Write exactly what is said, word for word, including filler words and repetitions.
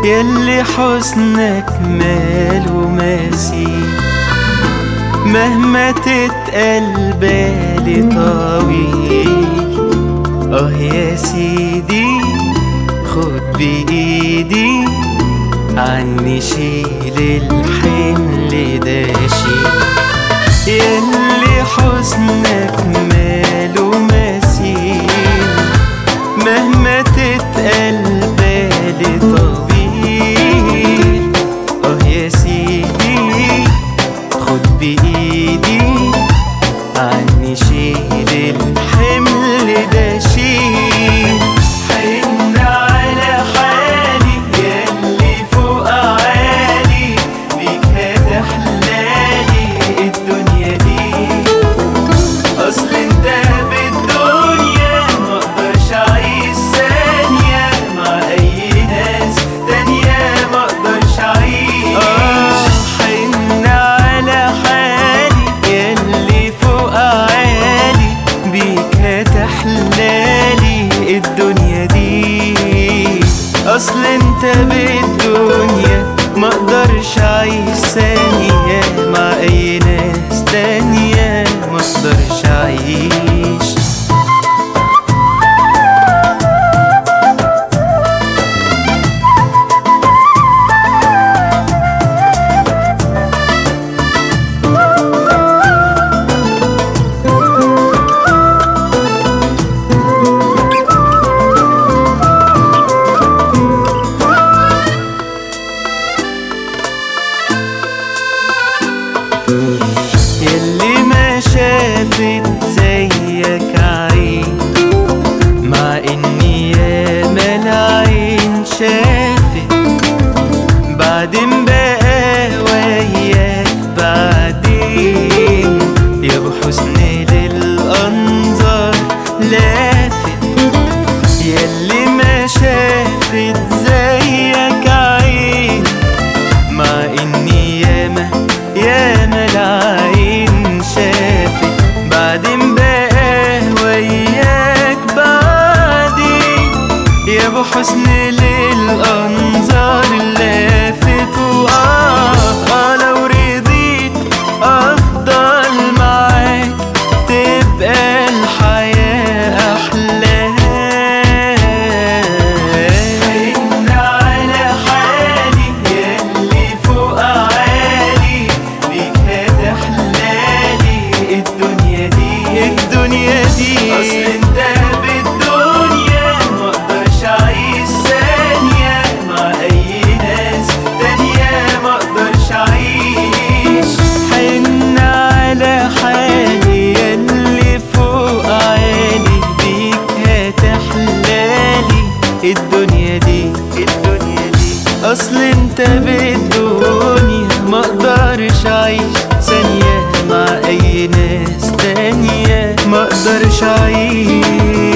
ياللي حسنك ماله مثيل، مهما تتقل بالي طويل. اه يا سيدي خد بإيدي عني، شيل الحمل ده شيل. ياللي حسنك ماله مثيل، مهما تتقل بالي طويل. اه يا سيدي خد بإيدي عني، شيل الحمل ده شيل. حن على حالي ياللي فوق عالي، بيك هتحلالي الدنيا دي. اصل انت بالدنيا مقدرش اعيش ثانية مع اي ناس تانية، مقدرش اعيش. آه حن على حالي ياللي فوق عالي، بيك هتحلالي الدنيا دي. اصل انت بالدنيا مقدرش اعيش ثانية مع اي ناس تانية، مقدرش اعيش. ياللي ما شافت زيك عين، مع اني ياما العين شافت. بعدين بقى وياك بعدين، يا ابو حسن للانظار لافت. ياللي ما شافت زيك عين، مع اني ياما ياما العين شافت. بعدين بقى وياك بعدين، يا ابو حسن للانظار لافت. وآه آه لو رضيت افضل معاك، تبقى الحياة احلى. حن على حالي ياللي فوق عالي، بيك هتحلالي الدنيا دي الدنيا دي. اصل انت بالدنيا مقدرش اعيش ثانية مع اي ناس تانية، مقدرش اعيش. حن على حالي ياللي فوق عالي، بيك هتحلالي الدنيا دي الدنيا دي. اصل انت بالدنيا مقدرش اعيش ثانية مع اي ناس تانية، مقدرش اعيش.